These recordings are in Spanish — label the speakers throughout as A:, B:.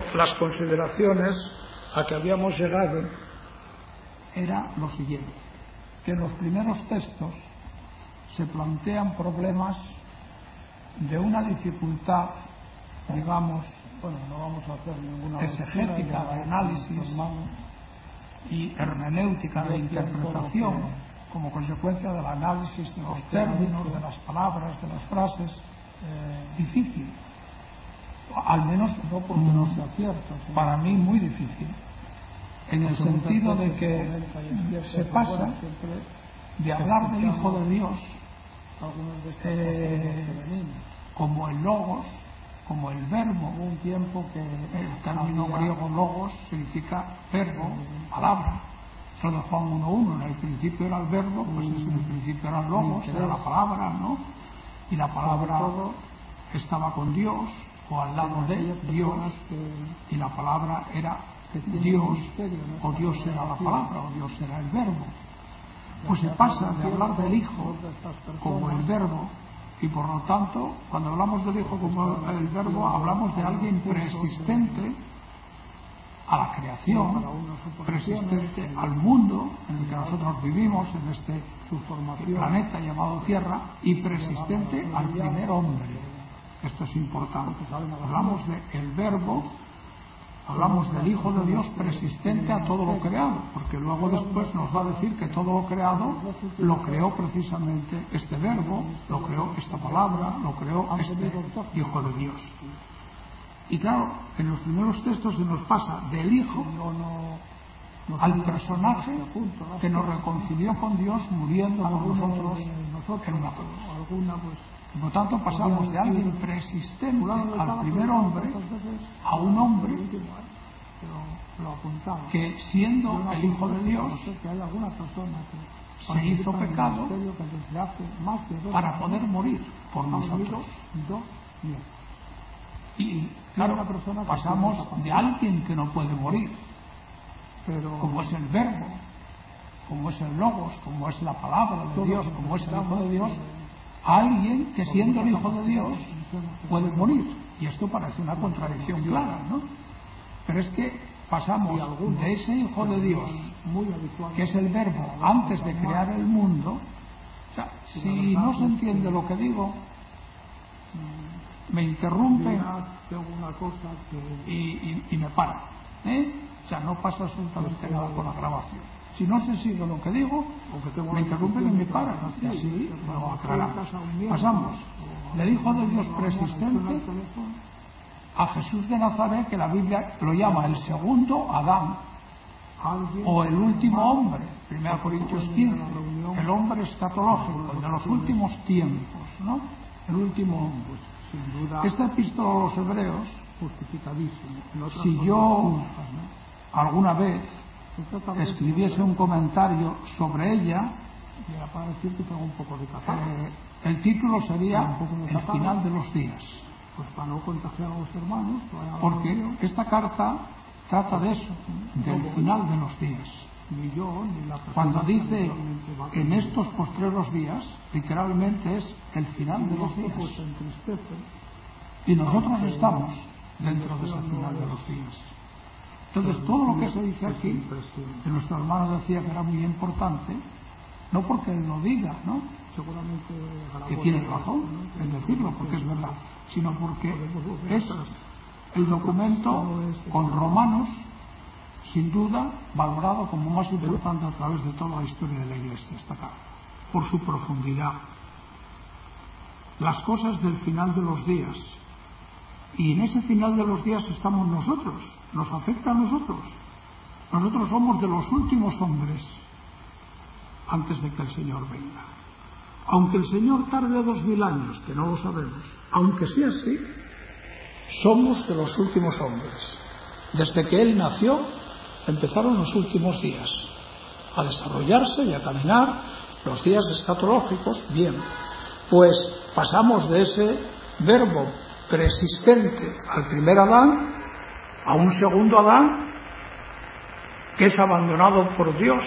A: Las consideraciones a que habíamos llegado era lo siguiente, que en los primeros textos se plantean problemas de una dificultad, digamos, no vamos a hacer ninguna exegética de análisis y hermenéutica de interpretación como consecuencia del análisis de los términos, de las palabras, de las frases, difícil. Al menos no porque no sea cierto, para mí muy difícil, en el sentido de que se pasa de hablar del Hijo de Dios como el logos, como el verbo. Un tiempo que el término griego logos significa verbo, palabra. Eso de Juan 1:1, en el principio era el verbo, pues en el principio era el logos, era la palabra, ¿no? Y la palabra estaba con Dios, o al lado de Dios, y la palabra era Dios, o Dios era la palabra, o Dios era el verbo. Pues se pasa de hablar del Hijo como el verbo, y por lo tanto, cuando hablamos del Hijo como el verbo, hablamos de alguien preexistente a la creación, preexistente al mundo en el que nosotros vivimos, en este planeta llamado Tierra, y preexistente al primer hombre. Esto es importante. Hablamos del verbo, hablamos del Hijo de Dios preexistente a todo lo creado, porque luego después nos va a decir que todo lo creado lo creó precisamente este verbo, lo creó esta palabra, lo creó este Hijo de Dios. Y claro, en los primeros textos se nos pasa del Hijo al personaje que nos reconcilió con Dios muriendo por nosotros en una cruz. Por lo tanto, pasamos de alguien preexistente al primer hombre a un hombre que, siendo el Hijo de Dios, se hizo pecado para poder morir por nosotros. Y claro, pasamos de alguien que no puede morir, como es el verbo, como es el logos, como es la palabra de Dios, como es el Hijo de Dios, a alguien que, siendo el Hijo de Dios, puede morir. Y esto parece una contradicción clara, ¿no? Pero es que pasamos de ese Hijo de Dios, que es el verbo antes de crear el mundo. O sea, si no se entiende lo que digo, me interrumpe y me para, O sea, no pasa absolutamente nada con la grabación. Si no se sigue lo que digo, me interrumpen y me paran, y así lo aclaramos. Pasamos del Hijo de Dios preexistente a Jesús de Nazaret, que la Biblia lo llama el segundo Adán, o el último hombre, 1 Corintios 15, el hombre escatológico, el de los últimos tiempos, ¿no? El último hombre. Esta epístola a los Hebreos, si yo alguna vez escribiese un comentario sobre ella, el título sería El final de los días, porque esta carta trata de eso, del final de los días. Cuando dice en estos postreros días, literalmente es el final de los días, y nosotros estamos dentro de ese final de los días. Entonces, todo lo que se dice aquí, que nuestro hermano decía que era muy importante, no porque él lo diga, ¿no? Que tiene razón en decirlo, porque es verdad, sino porque es el documento con Romanos, sin duda, valorado como más importante a través de toda la historia de la Iglesia, esta carta, por su profundidad. Las cosas del final de los días. Y en ese final de los días estamos nosotros, nos afecta a nosotros. Nosotros somos de los últimos hombres antes de que el Señor venga. Aunque el Señor tarde 2000 años, que no lo sabemos, aunque sea así, somos de los últimos hombres. Desde que Él nació, empezaron los últimos días a desarrollarse y a caminar los días escatológicos. Bien, pues pasamos de ese verbo preexistente al primer Adán a un segundo Adán que es abandonado por Dios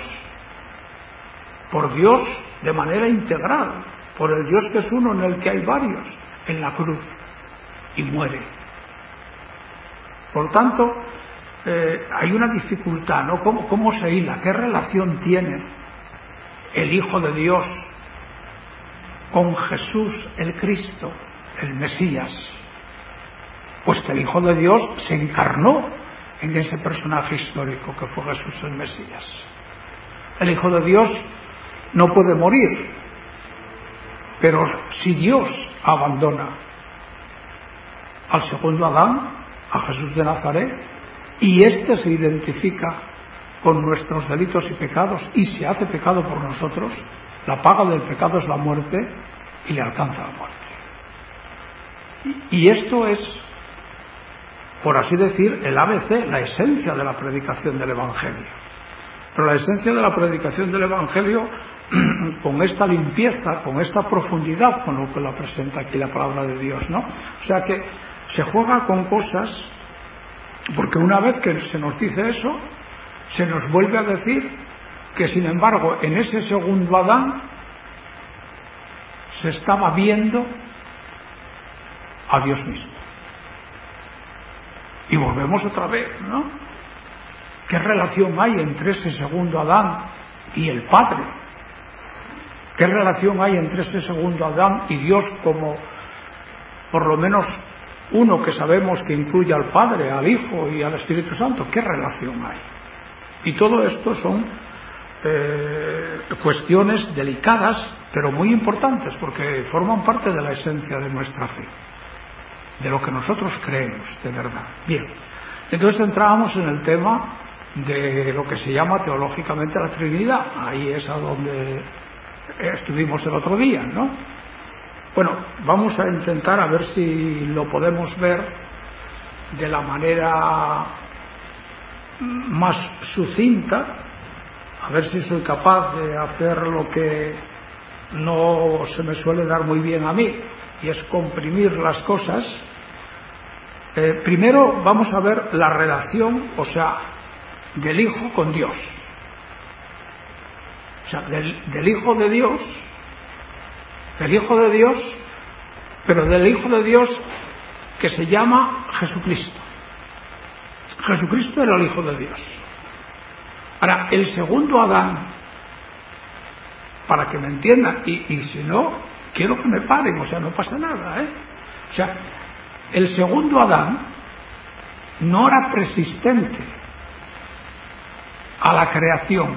A: de manera integral, por el Dios que es uno, en el que hay varios, en la cruz, y muere. Por tanto, hay una dificultad, ¿no? ¿Cómo se hila? ¿Qué relación tiene el Hijo de Dios con Jesús el Cristo, el Mesías? Pues que el Hijo de Dios se encarnó en ese personaje histórico que fue Jesús el Mesías. El Hijo de Dios no puede morir, pero si Dios abandona al segundo Adán, a Jesús de Nazaret, y éste se identifica con nuestros delitos y pecados y se hace pecado por nosotros, la paga del pecado es la muerte y le alcanza la muerte. Y esto es, por así decir, el ABC, la esencia de la predicación del Evangelio. Pero la esencia de la predicación del Evangelio, con esta limpieza, con esta profundidad con lo que la presenta aquí la palabra de Dios, ¿no? O sea que se juega con cosas, porque una vez que se nos dice eso, se nos vuelve a decir que, sin embargo, en ese segundo Adán se estaba viendo a Dios mismo. Y volvemos otra vez, ¿no? ¿Qué relación hay entre ese segundo Adán y el Padre? ¿Qué relación hay entre ese segundo Adán y Dios como, por lo menos, uno que sabemos que incluye al Padre, al Hijo y al Espíritu Santo? ¿Qué relación hay? Y todo esto son cuestiones delicadas, pero muy importantes, porque forman parte de la esencia de nuestra fe, de lo que nosotros creemos de verdad. Bien, entonces entrábamos en el tema de lo que se llama teológicamente la Trinidad. Ahí es a donde estuvimos el otro día, ¿no? Bueno, vamos a intentar a ver si lo podemos ver de la manera más sucinta, a ver si soy capaz de hacer lo que no se me suele dar muy bien a mí, y es comprimir las cosas. Primero vamos a ver la relación, o sea, del Hijo con Dios. O sea, del Hijo de Dios, pero del Hijo de Dios que se llama Jesucristo. Jesucristo era el Hijo de Dios. Ahora, el segundo Adán, para que me entiendan, y si no, quiero que me paren, o sea, no pasa nada, O sea, el segundo Adán no era persistente a la creación.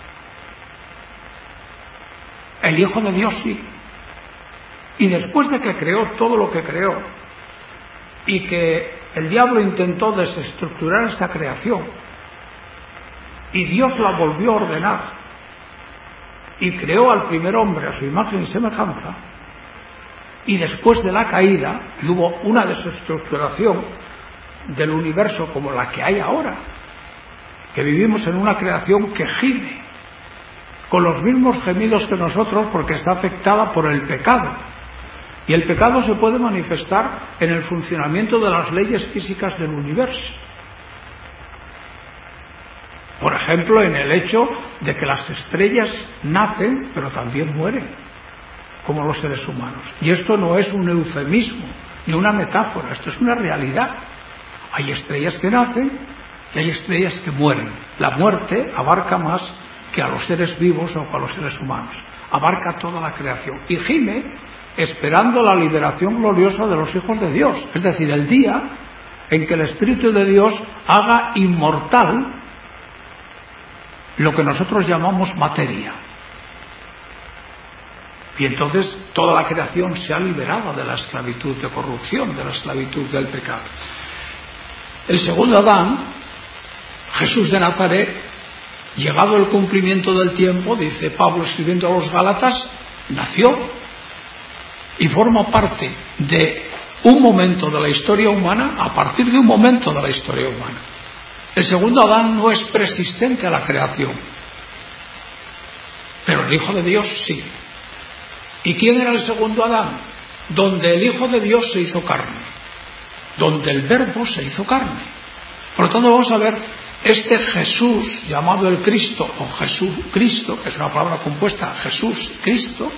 A: El Hijo de Dios sí. Y después de que creó todo lo que creó, y que el diablo intentó desestructurar esa creación, y Dios la volvió a ordenar, y creó al primer hombre a su imagen y semejanza, y después de la caída, y hubo una desestructuración del universo como la que hay ahora, que vivimos en una creación que gime, con los mismos gemidos que nosotros, porque está afectada por el pecado. Y el pecado se puede manifestar en el funcionamiento de las leyes físicas del universo. Por ejemplo, en el hecho de que las estrellas nacen, pero también mueren, como los seres humanos. Y esto no es un eufemismo, ni una metáfora, esto es una realidad. Hay estrellas que nacen y hay estrellas que mueren. La muerte abarca más que a los seres vivos o a los seres humanos. Abarca toda la creación. Y gime esperando la liberación gloriosa de los hijos de Dios. Es decir, el día en que el Espíritu de Dios haga inmortal lo que nosotros llamamos materia. Y entonces toda la creación se ha liberado de la esclavitud de corrupción, de la esclavitud del pecado. El segundo Adán, Jesús de Nazaret, llegado el cumplimiento del tiempo, dice Pablo escribiendo a los Gálatas, nació y forma parte de un momento de la historia humana, a partir de un momento de la historia humana. El segundo Adán no es persistente a la creación, pero el Hijo de Dios sí. ¿Y quién era el segundo Adán? Donde el Hijo de Dios se hizo carne, donde el Verbo se hizo carne. Por lo tanto, vamos a ver este Jesús llamado el Cristo, o Jesús Cristo, que es una palabra compuesta, Jesús, Cristo,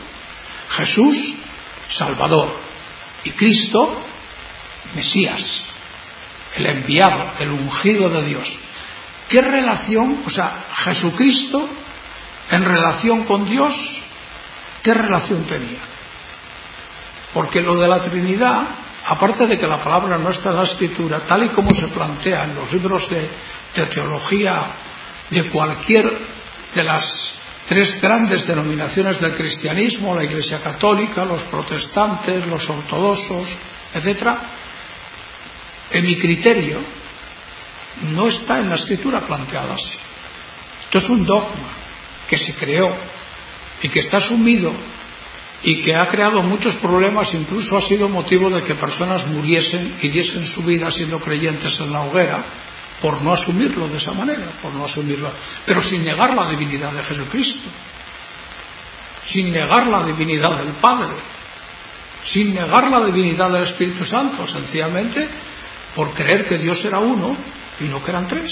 A: Jesús, Salvador, y Cristo, Mesías. el enviado, el ungido de Dios. ¿Qué relación, Jesucristo en relación con Dios, qué relación tenía? Porque lo de la Trinidad, aparte de que la palabra no está en la Escritura, tal y como se plantea en los libros de teología de cualquier de las tres grandes denominaciones del cristianismo, la Iglesia Católica, los protestantes, los ortodoxos, etc., en mi criterio no está en la Escritura planteada así. Esto es un dogma que se creó y que está asumido y que ha creado muchos problemas, incluso ha sido motivo de que personas muriesen y diesen su vida siendo creyentes en la hoguera por no asumirlo de esa manera, por no asumirlo, pero sin negar la divinidad de Jesucristo, sin negar la divinidad del Padre, sin negar la divinidad del Espíritu Santo, sencillamente por creer que Dios era uno y no que eran tres,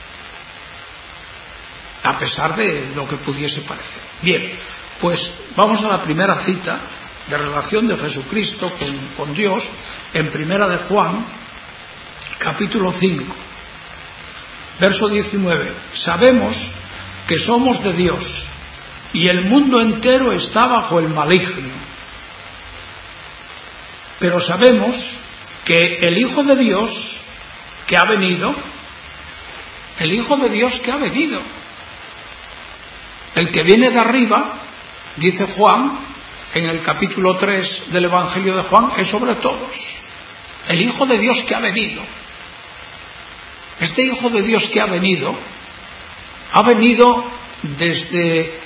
A: a pesar de lo que pudiese parecer. Bien, pues vamos a la primera cita de relación de Jesucristo con Dios en Primera de Juan, capítulo 5, verso 19. Sabemos que somos de Dios y el mundo entero está bajo el maligno, pero sabemos que el Hijo de Dios que ha venido, el Hijo de Dios que ha venido, el que viene de arriba, dice Juan en el capítulo 3 del Evangelio de Juan, es sobre todos. El Hijo de Dios que ha venido. Este Hijo de Dios que ha venido desde,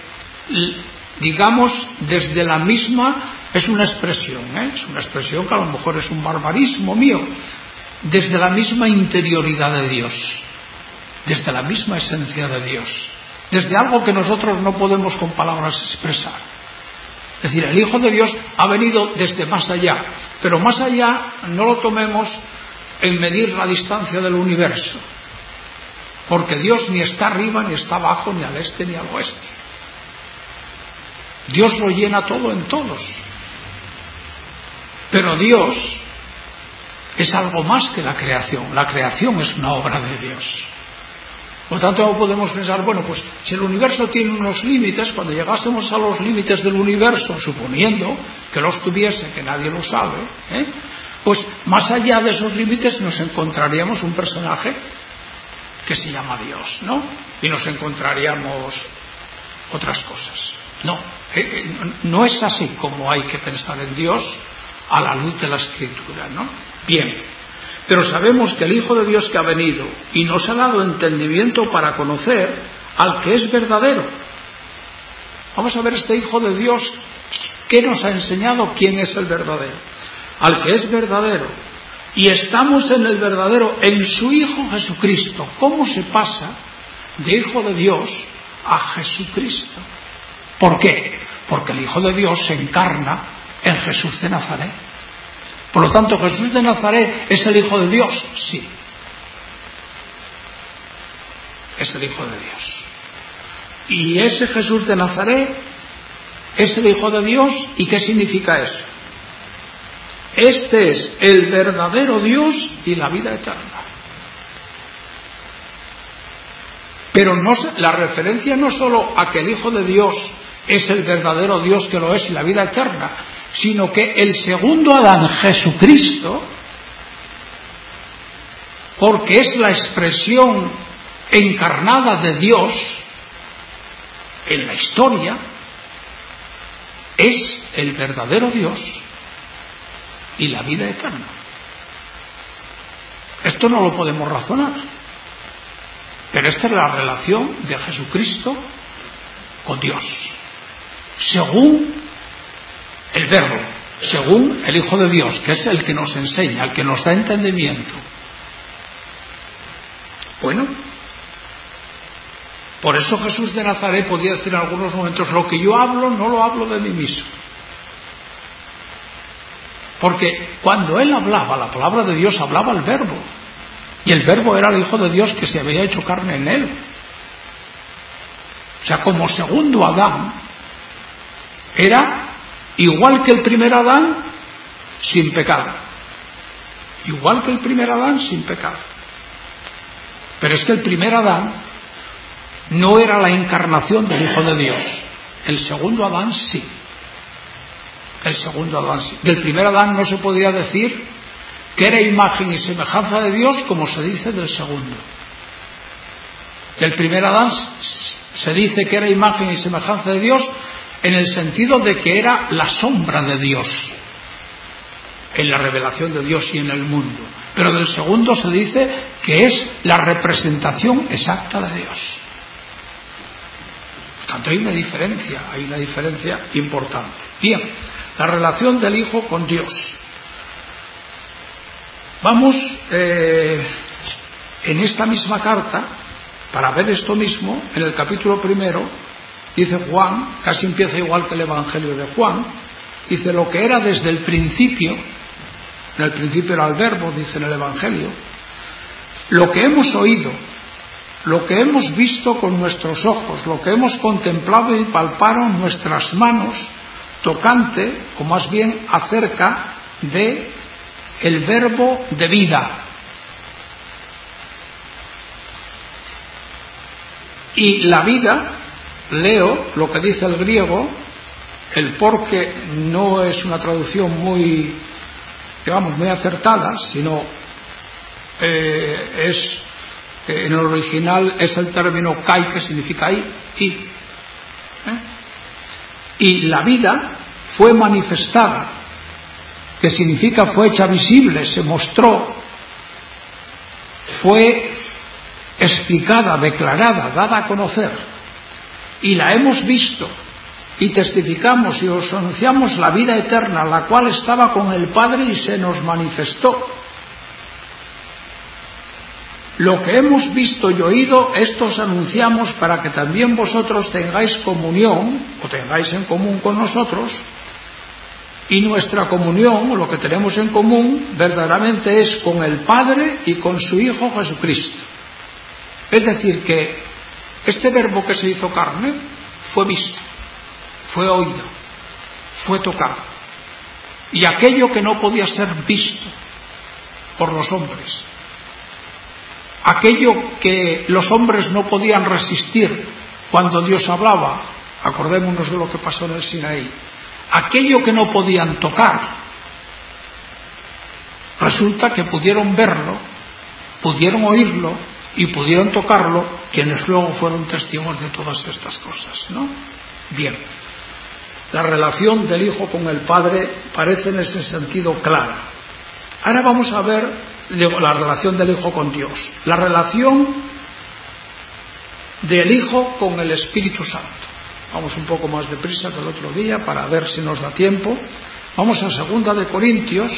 A: desde la misma, es una expresión que a lo mejor es un barbarismo mío, desde la misma interioridad de Dios, desde la misma esencia de Dios, desde algo que nosotros no podemos con palabras expresar. Es decir, el Hijo de Dios ha venido desde más allá, pero más allá no lo tomemos en medir la distancia del universo, porque Dios ni está arriba, ni está abajo, ni al este, ni al oeste. Dios lo llena todo en todos, pero Dios es algo más que la creación. La creación es una obra de Dios. Por lo tanto, no podemos pensar, bueno, pues si el universo tiene unos límites, cuando llegásemos a los límites del universo, suponiendo que los tuviese, que nadie lo sabe, pues más allá de esos límites nos encontraríamos un personaje que se llama Dios, ¿no? Y nos encontraríamos otras cosas. No es así como hay que pensar en Dios a la luz de la Escritura, ¿no? Bien, pero sabemos que el Hijo de Dios que ha venido y nos ha dado entendimiento para conocer al que es verdadero. Vamos a ver este Hijo de Dios, ¿qué nos ha enseñado quién es el verdadero? Al que es verdadero. Y estamos en el verdadero, en su Hijo Jesucristo. ¿Cómo se pasa de Hijo de Dios a Jesucristo? ¿Por qué? Porque el Hijo de Dios se encarna en Jesús de Nazaret. Por lo tanto, ¿Jesús de Nazaret es el Hijo de Dios? Sí. Es el Hijo de Dios. Y ese Jesús de Nazaret es el Hijo de Dios. ¿Y qué significa eso? Este es el verdadero Dios y la vida eterna. Pero la referencia no solo a que el Hijo de Dios es el verdadero Dios que lo es y la vida eterna, sino que el segundo Adán, Jesucristo, porque es la expresión encarnada de Dios en la historia, es el verdadero Dios y la vida eterna. Esto no lo podemos razonar, pero esta es la relación de Jesucristo con Dios, según el Verbo, según el Hijo de Dios, que es el que nos enseña, el que nos da entendimiento. Bueno, por eso Jesús de Nazaret podía decir en algunos momentos, lo que yo hablo no lo hablo de mí mismo. Porque cuando él hablaba, la palabra de Dios, hablaba el Verbo. Y el Verbo era el Hijo de Dios que se había hecho carne en él. O sea, como segundo Adán, era igual que el primer Adán, sin pecado. igual que el primer Adán, sin pecado. Pero es que el primer Adán no era la encarnación del Hijo de Dios. El segundo Adán sí. El segundo Adán sí. Del primer Adán no se podía decir que era imagen y semejanza de Dios como se dice del segundo. Del primer Adán se dice que era imagen y semejanza de Dios en el sentido de que era la sombra de Dios en la revelación de Dios y en el mundo. Pero del segundo se dice que es la representación exacta de Dios. Por tanto, hay una diferencia importante. Bien, la relación del Hijo con Dios. Vamos en esta misma carta, para ver esto mismo, en el capítulo 1, dice Juan, casi empieza igual que el Evangelio de Juan, dice: lo que era desde el principio, en el principio era el Verbo, dice en el Evangelio, lo que hemos oído, lo que hemos visto con nuestros ojos, lo que hemos contemplado y palparon nuestras manos, tocante, o más bien acerca de el Verbo de vida. Y la vida, leo lo que dice el griego, el porque no es una traducción muy acertada, sino en el original es el término kai, que significa ahí, y la vida fue manifestada, que significa fue hecha visible, se mostró, fue explicada, declarada, dada a conocer, y la hemos visto y testificamos y os anunciamos la vida eterna, la cual estaba con el Padre y se nos manifestó. Lo que hemos visto y oído, esto os anunciamos para que también vosotros tengáis comunión, o tengáis en común con nosotros, y nuestra comunión, o lo que tenemos en común, verdaderamente es con el Padre y con su Hijo Jesucristo. Es decir, que este Verbo que se hizo carne fue visto, fue oído, fue tocado. Y aquello que no podía ser visto por los hombres, aquello que los hombres no podían resistir cuando Dios hablaba, acordémonos de lo que pasó en el Sinaí, aquello que no podían tocar, resulta que pudieron verlo, pudieron oírlo y pudieron tocarlo quienes luego fueron testigos de todas estas cosas, ¿no? Bien, la relación del Hijo con el Padre parece en ese sentido clara. Ahora vamos a ver la relación del Hijo con Dios, la relación del Hijo con el Espíritu Santo. Vamos un poco más deprisa que el otro día para ver si nos da tiempo. Vamos a 2 de Corintios,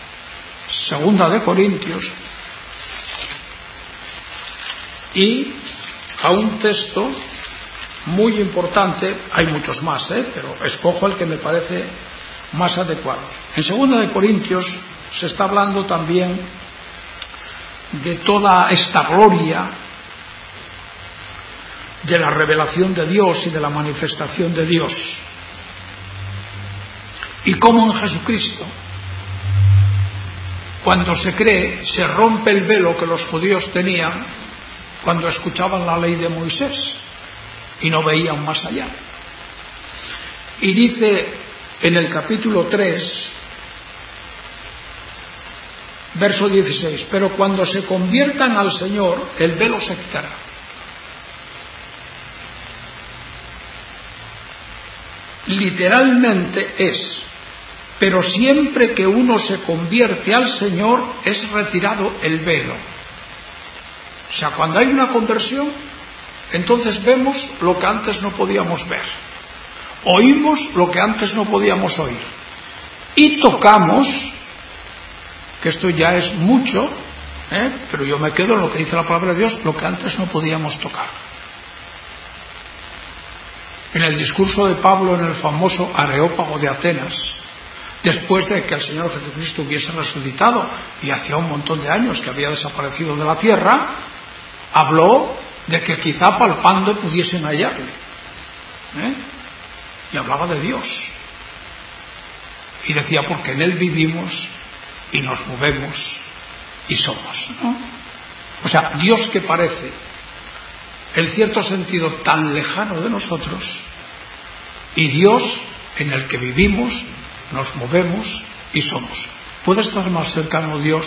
A: y a un texto muy importante. Hay muchos más, pero escojo el que me parece más adecuado. En 2 de Corintios se está hablando también de toda esta gloria de la revelación de Dios y de la manifestación de Dios, y cómo en Jesucristo, cuando se cree, se rompe el velo que los judíos tenían cuando escuchaban la ley de Moisés y no veían más allá. Y dice en el capítulo 3, verso 16: pero cuando se conviertan al Señor, el velo se quitará. Literalmente es: pero siempre que uno se convierte al Señor, es retirado el velo. O sea, cuando hay una conversión, entonces vemos lo que antes no podíamos ver, oímos lo que antes no podíamos oír, y tocamos, que esto ya es mucho, pero yo me quedo en lo que dice la palabra de Dios, lo que antes no podíamos tocar. En el discurso de Pablo en el famoso Areópago de Atenas, después de que el Señor Jesucristo hubiese resucitado y hacía un montón de años que había desaparecido de la tierra, habló de que quizá palpando pudiesen hallarle, y hablaba de Dios y decía: porque en Él vivimos y nos movemos y somos, ¿no? O sea, Dios que parece, en cierto sentido, tan lejano de nosotros, y Dios en el que vivimos, nos movemos y somos. ¿Puede estar más cercano Dios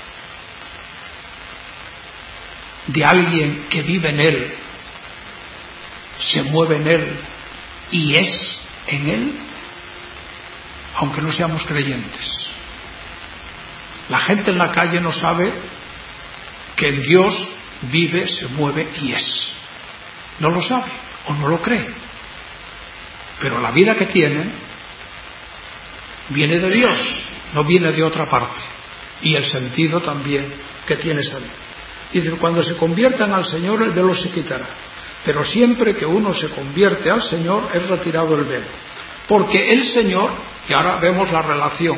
A: de alguien que vive en Él, se mueve en Él y es en Él? Aunque no seamos creyentes. La gente en la calle no sabe que en Dios vive, se mueve y es. No lo sabe o no lo cree. Pero la vida que tiene viene de Dios, no viene de otra parte. Y el sentido también que tiene esa vida. Dice, cuando se conviertan al Señor, el velo se quitará. Pero siempre que uno se convierte al Señor, es retirado el velo. Porque el Señor, y ahora vemos la relación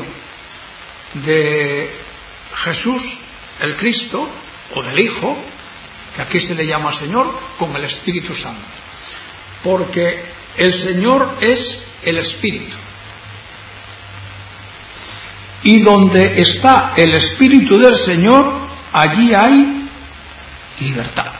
A: de Jesús, el Cristo, o del Hijo, que aquí se le llama Señor, con el Espíritu Santo. Porque el Señor es el Espíritu. Y donde está el Espíritu del Señor, allí hay libertad.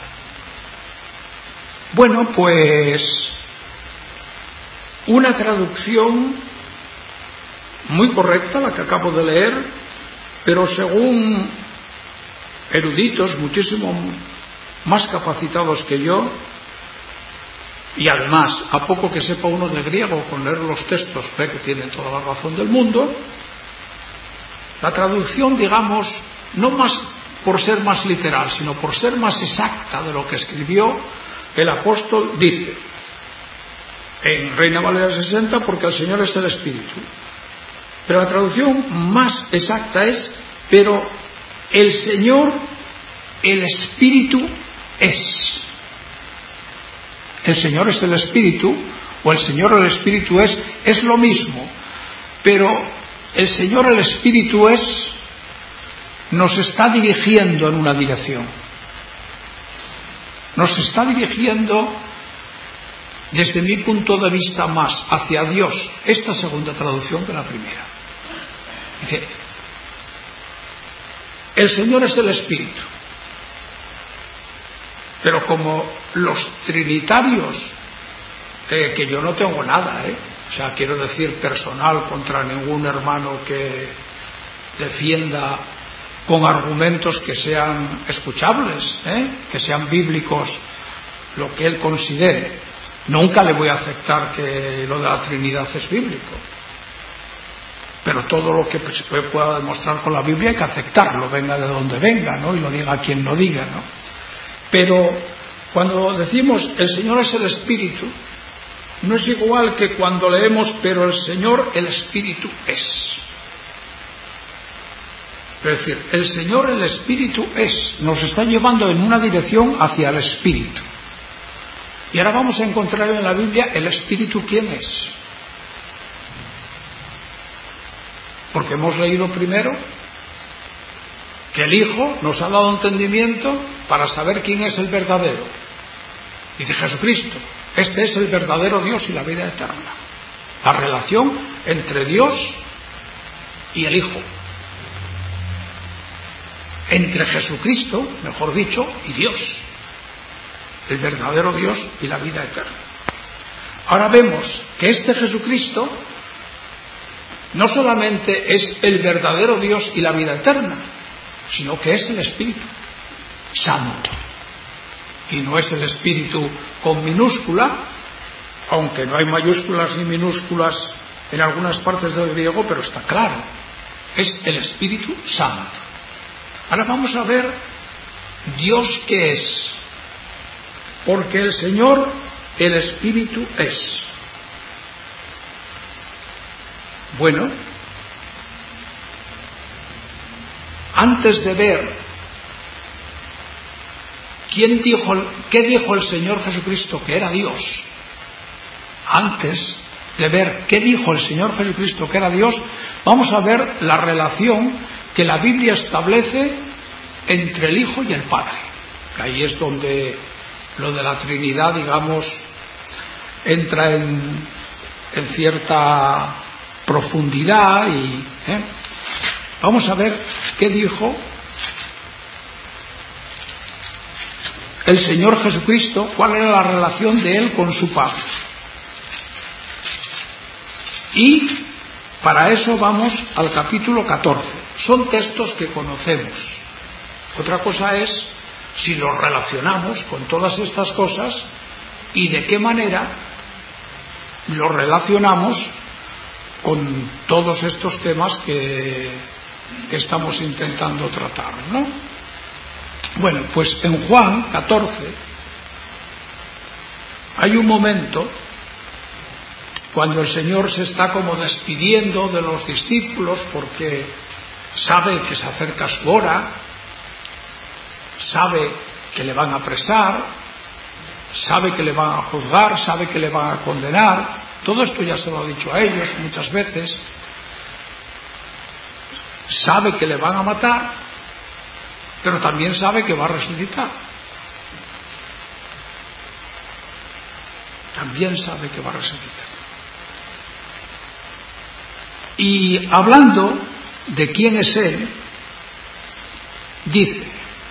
A: Bueno, pues una traducción muy correcta, la que acabo de leer, pero según eruditos muchísimo más capacitados que yo, y además, a poco que sepa uno de griego, con leer los textos ve que tiene toda la razón del mundo, la traducción, digamos, no más por ser más literal, sino por ser más exacta de lo que escribió el apóstol, dice, en Reina Valera 60, porque el Señor es el Espíritu. Pero la traducción más exacta es, pero el Señor, el Espíritu es. El Señor es el Espíritu, o el Señor el Espíritu es lo mismo, pero el Señor el Espíritu nos está dirigiendo en una dirección. Nos está dirigiendo, desde mi punto de vista, más hacia Dios, esta segunda traducción que la primera. Dice, el Señor es el Espíritu. Pero como los trinitarios, que yo no tengo nada, o sea, quiero decir personal contra ningún hermano que defienda con argumentos que sean escuchables, que sean bíblicos, lo que él considere. Nunca le voy a aceptar que lo de la Trinidad es bíblico. Pero todo lo que se pueda demostrar con la Biblia hay que aceptarlo, venga de donde venga, ¿no? Y lo diga quien lo diga, ¿no? Pero cuando decimos el Señor es el Espíritu, no es igual que cuando leemos pero el Señor el Espíritu es. Es decir, el Señor el Espíritu nos está llevando en una dirección hacia el Espíritu. Y ahora vamos a encontrar en la Biblia el Espíritu ¿quién es? Porque hemos leído primero que el Hijo nos ha dado entendimiento para saber quién es el verdadero. Dice Jesucristo, este es el verdadero Dios y la vida eterna. La relación entre Dios y el Hijo. Entre Jesucristo, mejor dicho, y Dios. El verdadero Dios y la vida eterna. Ahora vemos que este Jesucristo no solamente es el verdadero Dios y la vida eterna, sino que es el Espíritu Santo. Y no es el Espíritu con minúscula, aunque no hay mayúsculas ni minúsculas en algunas partes del griego, pero está claro, es el Espíritu Santo. Ahora vamos a ver Dios qué es, porque el Señor, el Espíritu es. Bueno, antes de ver qué dijo el Señor Jesucristo que era Dios, antes de ver qué dijo el Señor Jesucristo que era Dios, vamos a ver la relación que la Biblia establece entre el Hijo y el Padre. Que ahí es donde lo de la Trinidad, digamos, entra en cierta profundidad y vamos a ver qué dijo el Señor Jesucristo, cuál era la relación de Él con su Padre. Y para eso vamos al capítulo 14. Son textos que conocemos. Otra cosa es si los relacionamos con todas estas cosas y de qué manera los relacionamos con todos estos temas que estamos intentando tratar, ¿no? Bueno, pues en Juan 14 hay un momento cuando el Señor se está como despidiendo de los discípulos porque sabe que se acerca su hora, sabe que le van a apresar, sabe que le van a juzgar, sabe que le van a condenar. Todo esto ya se lo ha dicho a ellos muchas veces. Sabe que le van a matar, pero también sabe que va a resucitar. También sabe que va a resucitar. Y hablando de quién es Él, dice: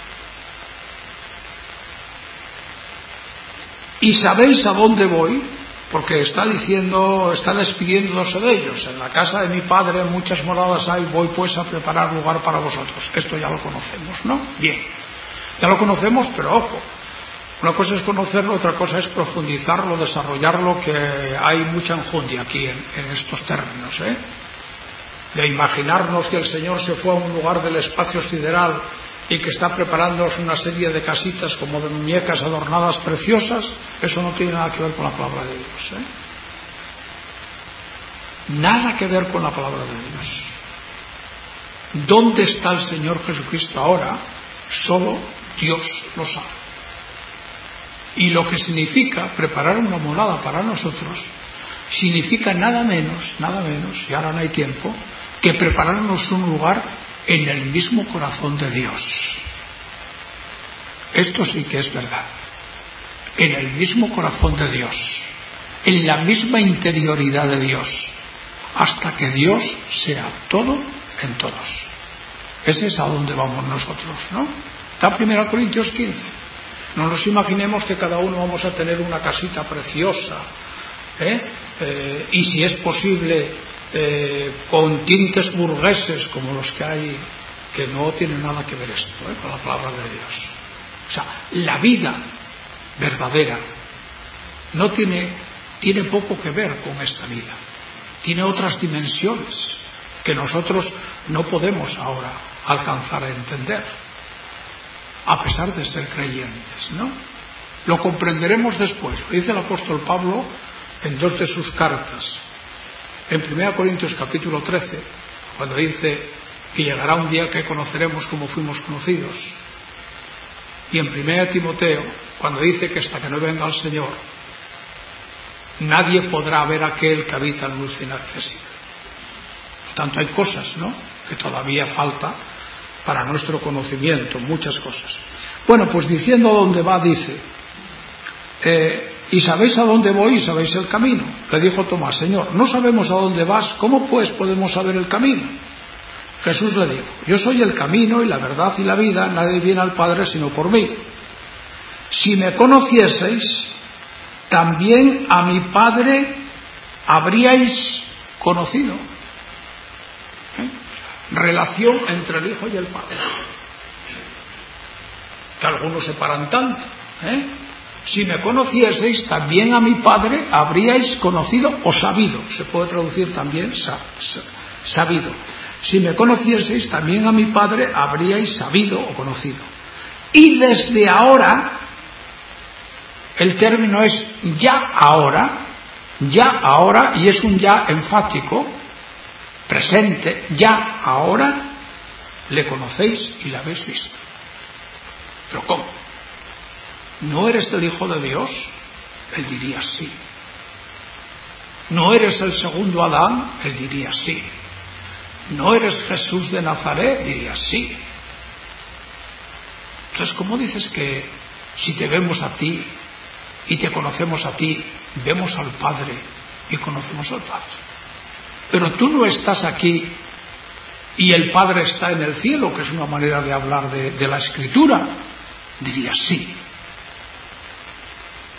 A: ¿y sabéis a dónde voy? Porque está despidiéndose de ellos. En la casa de mi Padre muchas moradas hay, voy pues a preparar lugar para vosotros. Esto ya lo conocemos, ¿no? Bien, ya lo conocemos, pero ojo, una cosa es conocerlo, otra cosa es profundizarlo, desarrollarlo, que hay mucha enjundia aquí en estos términos, de imaginarnos que el Señor se fue a un lugar del espacio sideral y que está preparándonos una serie de casitas como de muñecas adornadas preciosas. Eso no tiene nada que ver con la palabra de Dios, Nada que ver con la palabra de Dios. ¿Dónde está el Señor Jesucristo ahora? Solo Dios lo sabe. Y lo que significa preparar una morada para nosotros significa nada menos, y ahora no hay tiempo, que prepararnos un lugar en el mismo corazón de Dios. Esto sí que es verdad. En el mismo corazón de Dios, en la misma interioridad de Dios, hasta que Dios sea todo en todos. Ese es a donde vamos nosotros, ¿no? Está 1 Corintios 15. No nos imaginemos que cada uno vamos a tener una casita preciosa, y si es posible con tintes burgueses como los que hay, que no tienen nada que ver esto con la palabra de Dios. O sea, la vida verdadera no tiene poco que ver con esta vida, tiene otras dimensiones que nosotros no podemos ahora alcanzar a entender, a pesar de ser creyentes, ¿no? Lo comprenderemos después. Lo dice el apóstol Pablo en 2 de sus cartas. En 1 Corintios capítulo 13, cuando dice que llegará un día que conoceremos como fuimos conocidos. Y en 1 Timoteo, cuando dice que hasta que no venga el Señor, nadie podrá ver a aquel que habita en luz inaccesible. Por tanto, hay cosas, ¿no?, que todavía falta para nuestro conocimiento, muchas cosas. Bueno, pues diciendo a dónde va, dice: ¿y sabéis a dónde voy y sabéis el camino? Le dijo Tomás: Señor, no sabemos a dónde vas, ¿cómo pues podemos saber el camino? Jesús le dijo: yo soy el camino y la verdad y la vida, nadie viene al Padre sino por mí. Si me conocieseis, también a mi Padre habríais conocido. Relación entre el Hijo y el Padre, que algunos separan tanto. Si me conocieseis, también a mi Padre habríais conocido o sabido. Se puede traducir también sabido. Si me conocieseis, también a mi Padre habríais sabido o conocido. Y desde ahora, el término es ya ahora, y es un ya enfático, presente, ya ahora le conocéis y le habéis visto. ¿Pero cómo? ¿No eres el Hijo de Dios? Él diría sí. ¿No eres el segundo Adán? Él diría sí. ¿No eres Jesús de Nazaret? Diría sí. Entonces, ¿cómo dices que si te vemos a ti y te conocemos a ti, vemos al Padre y conocemos al Padre? Pero tú no estás aquí y el Padre está en el cielo, que es una manera de hablar de la Escritura. Diría sí.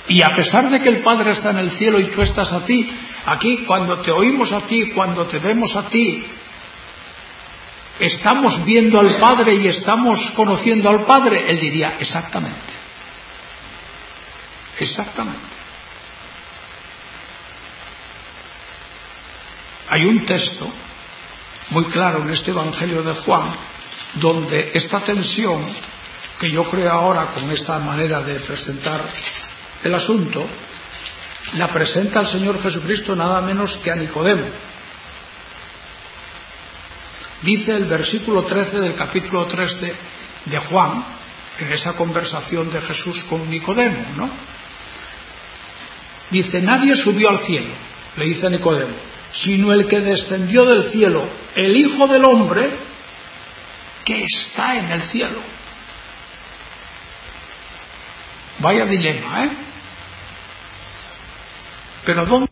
A: Y a pesar de que el Padre está en el cielo y tú estás aquí, cuando te oímos a ti, cuando te vemos a ti, ¿estamos viendo al Padre y estamos conociendo al Padre? Él diría, exactamente. Exactamente. Hay un texto muy claro en este Evangelio de Juan, donde esta tensión, que yo creo ahora con esta manera de presentar el asunto, la presenta el Señor Jesucristo nada menos que a Nicodemo. Dice el versículo 13 del capítulo 3 de Juan, en esa conversación de Jesús con Nicodemo, ¿no? Dice, nadie subió al cielo, le dice a Nicodemo, sino el que descendió del cielo, el Hijo del Hombre, que está en el cielo. Vaya dilema, ¿eh? Pero ¿dónde?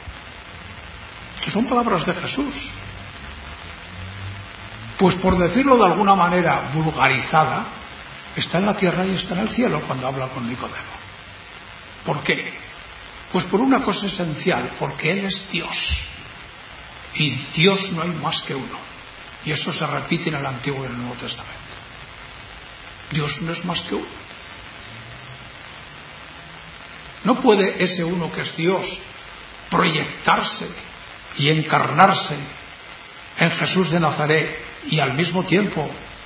A: Son palabras de Jesús. Pues por decirlo de alguna manera vulgarizada, está en la tierra y está en el cielo cuando habla con Nicodemo. ¿Por qué? Pues por una cosa esencial, porque Él es Dios. Y Dios no hay más que uno. Y eso se repite en el Antiguo y en el Nuevo Testamento. Dios no es más que uno. No puede ese uno que es Dios proyectarse y encarnarse en Jesús de Nazaret y al mismo tiempo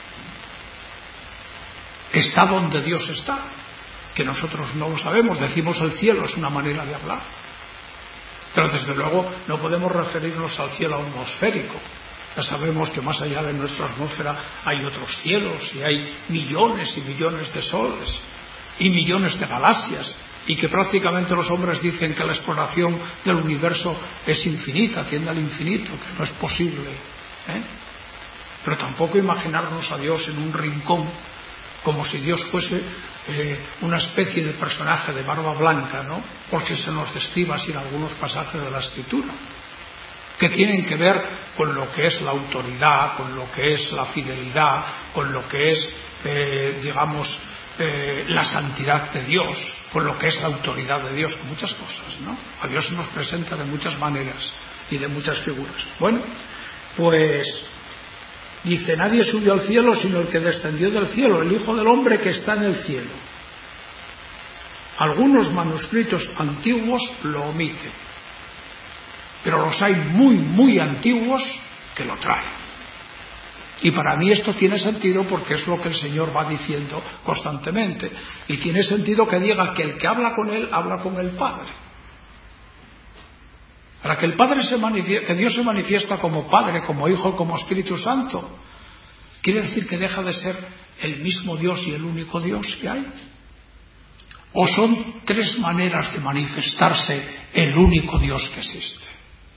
A: está donde Dios está, que nosotros no lo sabemos. Decimos el cielo, es una manera de hablar, pero desde luego no podemos referirnos al cielo atmosférico. Ya sabemos que más allá de nuestra atmósfera hay otros cielos y hay millones y millones de soles y millones de galaxias, y que prácticamente los hombres dicen que la exploración del universo es infinita, tiende al infinito, que no es posible, ¿eh? Pero tampoco imaginarnos a Dios en un rincón, como si Dios fuese una especie de personaje de barba blanca, ¿no? Porque se nos describe así en algunos pasajes de la Escritura, que tienen que ver con lo que es la autoridad, con lo que es la fidelidad, con lo que es, la santidad de Dios, con lo que es la autoridad de Dios, con muchas cosas, ¿no? A Dios se nos presenta de muchas maneras y de muchas figuras. Bueno, pues dice, nadie subió al cielo sino el que descendió del cielo, el Hijo del Hombre que está en el cielo. Algunos manuscritos antiguos lo omiten, pero los hay muy, muy antiguos que lo traen. Y para mí esto tiene sentido porque es lo que el Señor va diciendo constantemente. Y tiene sentido que diga que el que habla con Él, habla con el Padre. Para que el Padre que Dios se manifiesta como Padre, como Hijo, como Espíritu Santo, quiere decir que deja de ser el mismo Dios y el único Dios que hay. ¿O son tres maneras de manifestarse el único Dios que existe?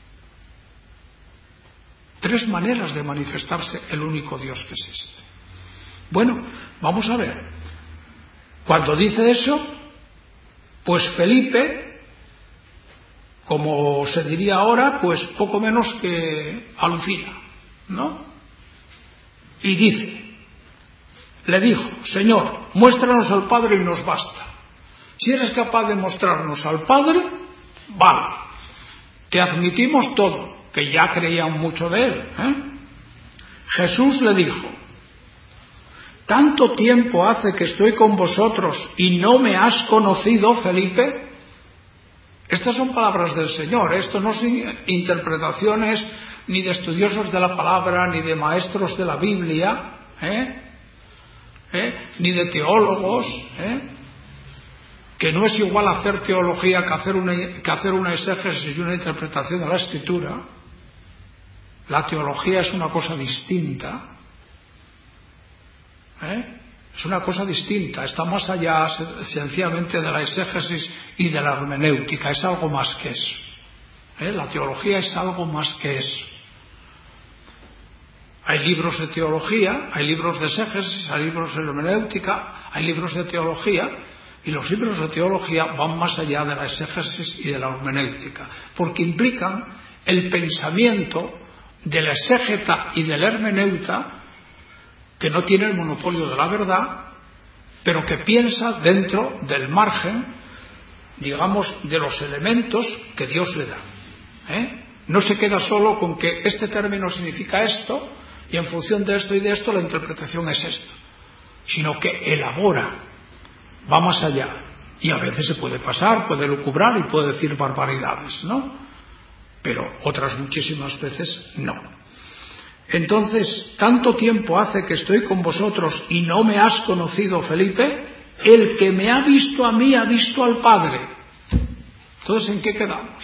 A: Tres maneras de manifestarse el único Dios que existe. Bueno, vamos a ver. Cuando dice eso, pues Felipe, como se diría ahora, pues poco menos que alucina, ¿no? Y le dijo, Señor, muéstranos al Padre y nos basta. Si eres capaz de mostrarnos al Padre, vale, te admitimos todo, que ya creían mucho de él, ¿eh? Jesús le dijo, ¿tanto tiempo hace que estoy con vosotros y no me has conocido, Felipe? Estas son palabras del Señor, esto no son interpretaciones ni de estudiosos de la palabra, ni de maestros de la Biblia, ni de teólogos, que no es igual hacer teología que hacer una exégesis y una interpretación de la Escritura. La teología es una cosa distinta, es una cosa distinta, está más allá sencillamente de la exégesis y de la hermenéutica, es algo más que eso. La teología es algo más que eso. Hay libros de teología, hay libros de exégesis, hay libros de hermenéutica, hay libros de teología, y los libros de teología van más allá de la exégesis y de la hermenéutica, porque implican el pensamiento del exégeta y del hermeneuta, que no tiene el monopolio de la verdad, pero que piensa dentro del margen digamos, de los elementos que Dios le da. No se queda solo con que este término significa esto y en función de esto y de esto la interpretación es esto, sino que elabora, va más allá, y a veces se puede pasar, puede lucubrar y puede decir barbaridades, ¿no? Pero otras muchísimas veces no. Entonces, tanto tiempo hace que estoy con vosotros y no me has conocido, Felipe. El que me ha visto a mí ha visto al Padre. Entonces, ¿en qué quedamos?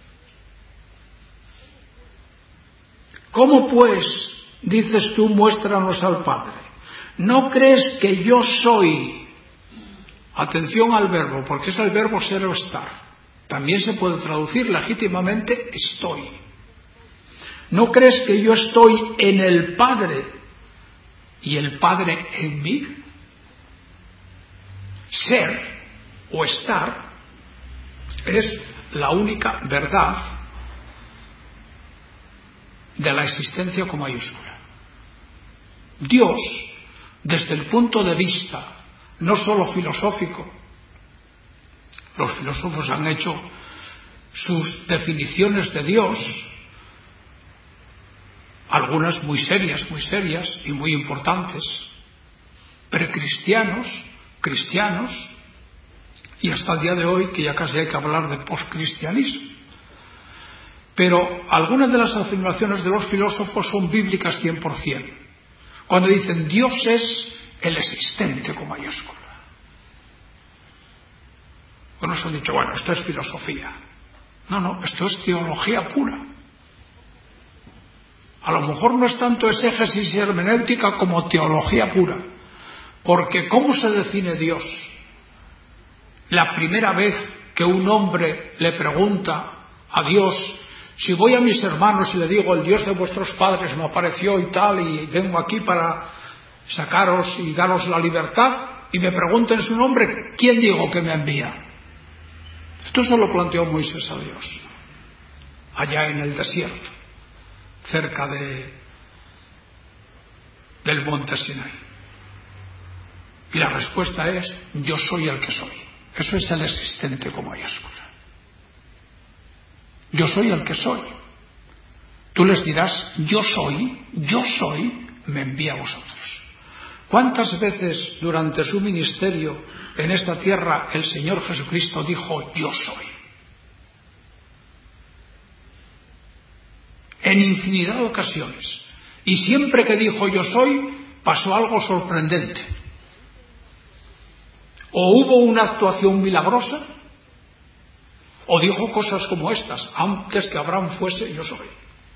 A: ¿Cómo pues, dices tú, muéstranos al Padre? ¿No crees que yo soy? Atención al verbo, porque es el verbo ser o estar. También se puede traducir legítimamente estoy. ¿No crees que yo estoy en el Padre y el Padre en mí? Ser o estar es la única verdad de la existencia con mayúscula. Dios, desde el punto de vista no solo filosófico, los filósofos han hecho sus definiciones de Dios, algunas muy serias y muy importantes, precristianos, cristianos, y hasta el día de hoy que ya casi hay que hablar de poscristianismo. Pero algunas de las afirmaciones de los filósofos son bíblicas 100%. Cuando dicen Dios es el existente con mayúscula. Unos han dicho, bueno, esto es filosofía. No, esto es teología pura. A lo mejor no es tanto exégesis y hermenéutica como teología pura. Porque ¿cómo se define Dios? La primera vez que un hombre le pregunta a Dios, si voy a mis hermanos y le digo, el Dios de vuestros padres me apareció y tal, y vengo aquí para sacaros y daros la libertad, y me pregunten su nombre, ¿quién digo que me envía? Esto se lo planteó Moisés a Dios, allá en el desierto, cerca del monte Sinaí. Y la respuesta es, yo soy el que soy. Eso es el existente con mayúscula. Yo soy el que soy. Tú les dirás, yo soy, me envía a vosotros. ¿Cuántas veces durante su ministerio en esta tierra el Señor Jesucristo dijo, yo soy? En infinidad de ocasiones. Y siempre que dijo yo soy, pasó algo sorprendente. O hubo una actuación milagrosa, o dijo cosas como estas, antes que Abraham fuese, yo soy.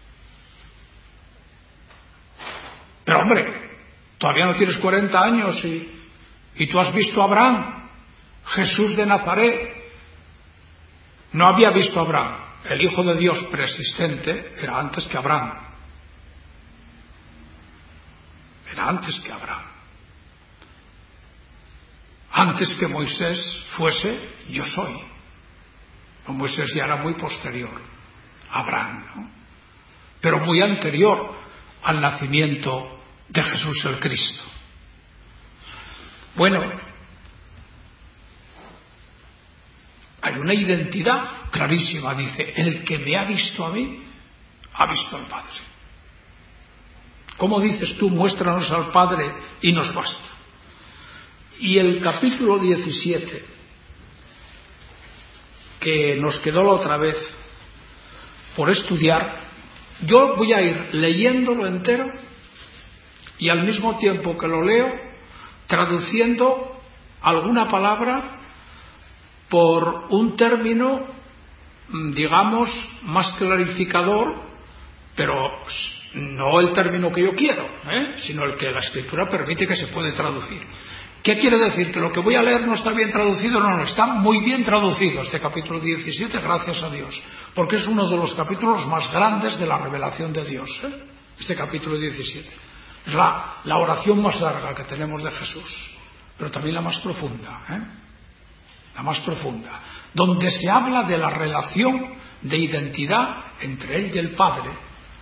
A: Pero hombre, todavía no tienes 40 años y tú has visto a Abraham. Jesús de Nazaret no había visto a Abraham. El Hijo de Dios preexistente era antes que Abraham. Era antes que Abraham. Antes que Moisés fuese, yo soy. Moisés ya era muy posterior a Abraham, ¿no? Pero muy anterior al nacimiento de Jesús el Cristo. Bueno, hay una identidad clarísima, dice, el que me ha visto a mí, ha visto al Padre. ¿Cómo dices tú, muéstranos al Padre y nos basta? Y el capítulo 17, que nos quedó la otra vez por estudiar, yo voy a ir leyéndolo entero y al mismo tiempo que lo leo, traduciendo alguna palabra por un término, digamos, más clarificador, pero no el término que yo quiero, sino el que la Escritura permite que se puede traducir. ¿Qué quiere decir? ¿Que lo que voy a leer no está bien traducido? No, está muy bien traducido este capítulo 17, gracias a Dios, porque es uno de los capítulos más grandes de la revelación de Dios, este capítulo 17. Es la oración más larga que tenemos de Jesús, pero también la más profunda, la más profunda, donde se habla de la relación de identidad entre Él y el Padre,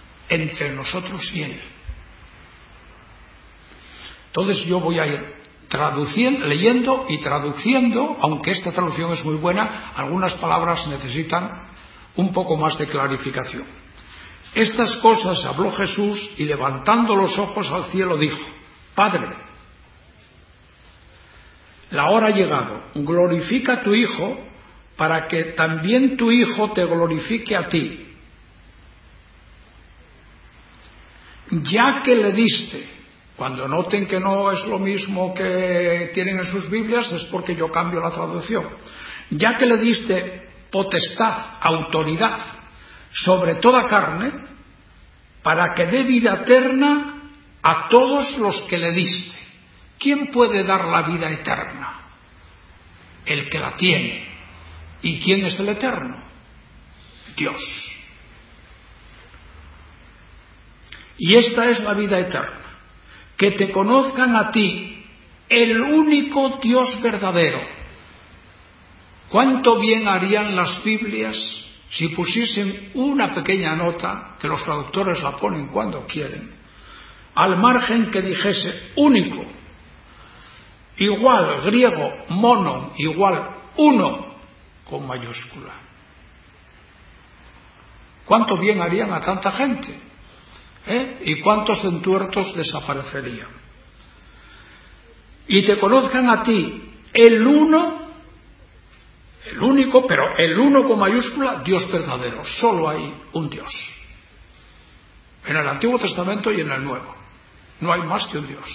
A: entre nosotros y Él. Entonces yo voy a ir leyendo y traduciendo, aunque esta traducción es muy buena, algunas palabras necesitan un poco más de clarificación. Estas cosas habló Jesús y levantando los ojos al cielo dijo: Padre, la hora ha llegado, glorifica a tu Hijo, para que también tu Hijo te glorifique a ti, ya que le diste. Cuando noten que no es lo mismo que tienen en sus Biblias, es porque yo cambio la traducción. Ya que le diste potestad, autoridad sobre toda carne, para que dé vida eterna a todos los que le diste. ¿Quién puede dar la vida eterna? El que la tiene. ¿Y quién es el eterno? Dios. Y esta es la vida eterna: que te conozcan a ti, el único Dios verdadero. ¿Cuánto bien harían las Biblias si pusiesen una pequeña nota, que los traductores la ponen cuando quieren, al margen que dijese único, igual griego mono, igual uno, con mayúscula? ¿Cuánto bien harían a tanta gente? ¿Y cuántos entuertos desaparecerían? Y te conozcan a ti, el uno, el único, pero el uno con mayúscula, Dios verdadero. Solo hay un Dios. En el Antiguo Testamento y en el Nuevo. No hay más que un Dios.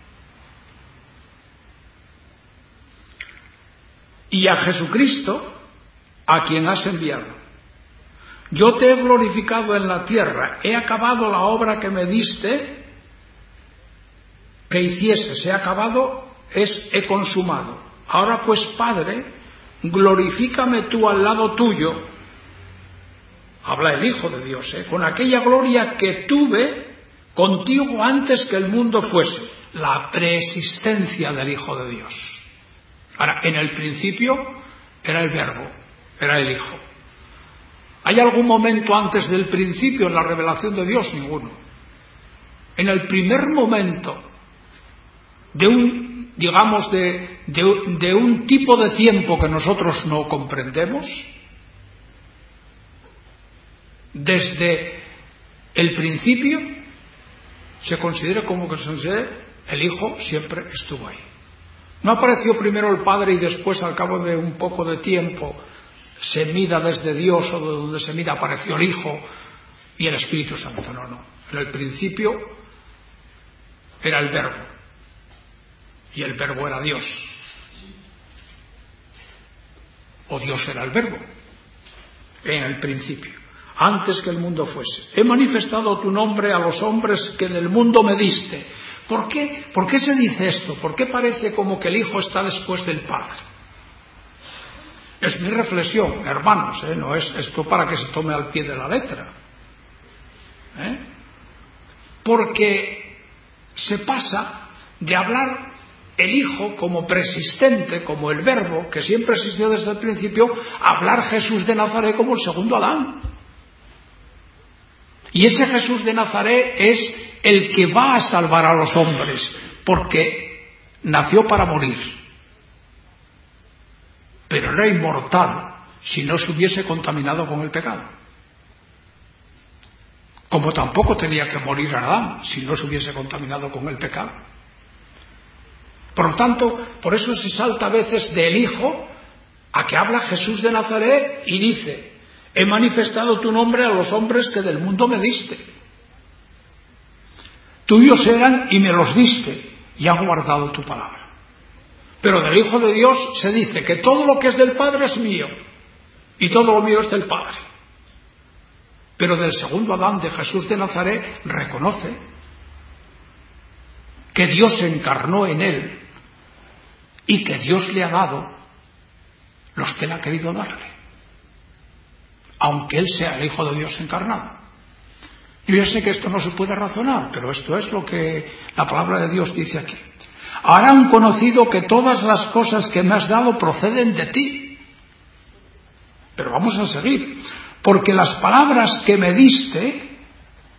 A: Y a Jesucristo, a quien has enviado. Yo te he glorificado en la tierra, he acabado la obra que me diste que hicieses, he acabado, he consumado. Ahora pues, Padre, glorifícame tú al lado tuyo, habla el Hijo de Dios, con aquella gloria que tuve contigo antes que el mundo fuese, la preexistencia del Hijo de Dios. Ahora, en el principio era el Verbo, era el Hijo. ¿Hay algún momento antes del principio en la revelación de Dios? Ninguno. En el primer momento de un, digamos, de un tipo de tiempo que nosotros no comprendemos, desde el principio se considera como que el Hijo siempre estuvo ahí. No apareció primero el Padre y después, al cabo de un poco de tiempo, se mida desde Dios, o de donde se mida apareció el Hijo y el Espíritu Santo. No. En el principio era el Verbo, y el Verbo era Dios, o Dios era el Verbo en el principio, antes que el mundo fuese. He manifestado tu nombre a los hombres que del mundo me diste. ¿Por qué? ¿Por qué se dice esto? ¿Por qué parece como que el Hijo está después del Padre? Es mi reflexión, hermanos, no es esto para que se tome al pie de la letra. Porque se pasa de hablar el Hijo como preexistente, como el Verbo, que siempre existió desde el principio, a hablar Jesús de Nazaret como el segundo Adán. Y ese Jesús de Nazaret es el que va a salvar a los hombres, porque nació para morir. Pero era inmortal si no se hubiese contaminado con el pecado. Como tampoco tenía que morir Adán si no se hubiese contaminado con el pecado. Por lo tanto, por eso se salta a veces del Hijo a que habla Jesús de Nazaret y dice: he manifestado tu nombre a los hombres que del mundo me diste. Tuyos eran y me los diste, y han guardado tu palabra. Pero del Hijo de Dios se dice que todo lo que es del Padre es mío, y todo lo mío es del Padre. Pero del segundo Adán, de Jesús de Nazaret, reconoce que Dios se encarnó en él y que Dios le ha dado los que él ha querido darle, aunque él sea el Hijo de Dios encarnado. Yo ya sé que esto no se puede razonar, pero esto es lo que la palabra de Dios dice aquí. Habrán conocido que todas las cosas que me has dado proceden de ti. Pero vamos a seguir. Porque las palabras que me diste,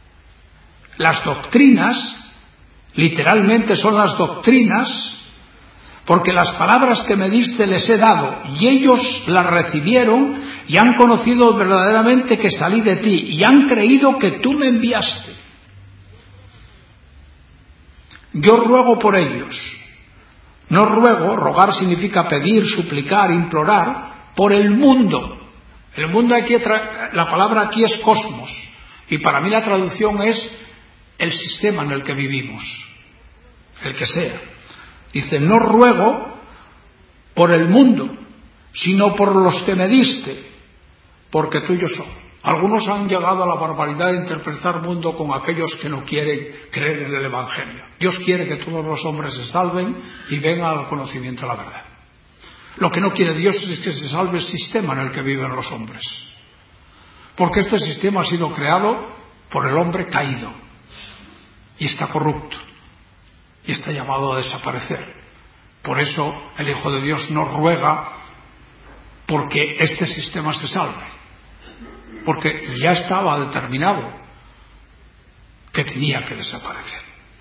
A: las doctrinas, literalmente son las doctrinas, porque las palabras que me diste les he dado, y ellos las recibieron, y han conocido verdaderamente que salí de ti, y han creído que tú me enviaste. Yo ruego por ellos. No ruego, rogar significa pedir, suplicar, implorar, por el mundo. El mundo aquí, la palabra aquí es cosmos, y para mí la traducción es el sistema en el que vivimos, el que sea. Dice, no ruego por el mundo, sino por los que me diste, porque tuyos son. Algunos han llegado a la barbaridad de interpretar mundo con aquellos que no quieren creer en el Evangelio. Dios quiere que todos los hombres se salven y vengan al conocimiento de la verdad. Lo que no quiere Dios es que se salve el sistema en el que viven los hombres. Porque este sistema ha sido creado por el hombre caído y está corrupto y está llamado a desaparecer. Por eso el Hijo de Dios nos ruega porque este sistema se salve, porque ya estaba determinado que tenía que desaparecer.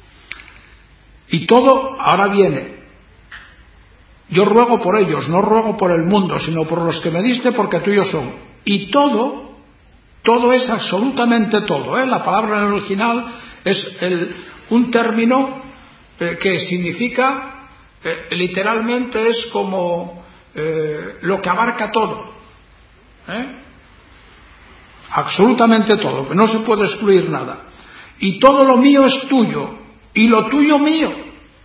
A: Y todo ahora viene. Yo ruego por ellos, no ruego por el mundo, sino por los que me diste, porque tuyos son. Y todo es absolutamente todo. La palabra en el original es un término que significa, literalmente es como lo que abarca todo. Absolutamente todo, que no se puede excluir nada. Y todo lo mío es tuyo, y lo tuyo mío.